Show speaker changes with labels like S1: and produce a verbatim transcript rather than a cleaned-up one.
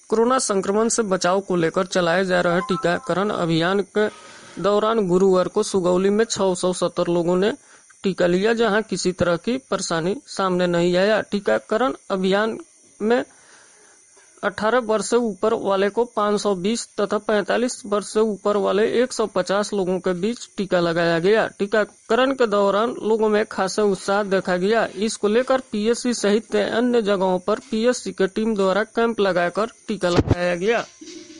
S1: Corona संक्रमण से बचाव को लेकर चलाए जा रहे टीकाकरण अभियान के दौरान गुरुवार को सुगौली में छह सौ सत्तर लोगों ने टीका लिया, जहां किसी तरह की परेशानी सामने नहीं आया। टीकाकरण अभियान में अठारह वर्ष से ऊपर वाले को पाँच सौ बीस तथा पैंतालीस वर्ष से ऊपर वाले एक सौ पचास लोगों के बीच टीका लगाया गया। टीकाकरण के दौरान लोगों में खासा उत्साह देखा गया। इसको लेकर पीएससी सहित अन्य जगहों पर पीएससी की टीम द्वारा कैंप लगाकर टीका लगाया गया।